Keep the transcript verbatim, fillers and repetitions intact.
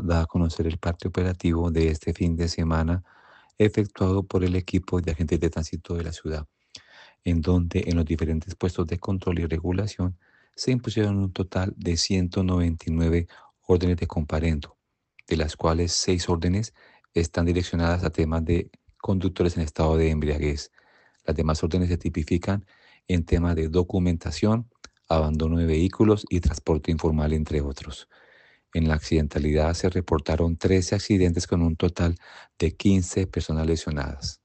da a conocer el parte operativo de este fin de semana efectuado por el equipo de agentes de tránsito de la ciudad, en donde en los diferentes puestos de control y regulación se impusieron un total de ciento noventa y nueve órdenes de comparendo, de las cuales seis órdenes están direccionadas a temas de conductores en estado de embriaguez. Las demás órdenes se tipifican en temas de documentación, abandono de vehículos y transporte informal, entre otros. En la accidentalidad se reportaron trece accidentes con un total de quince personas lesionadas.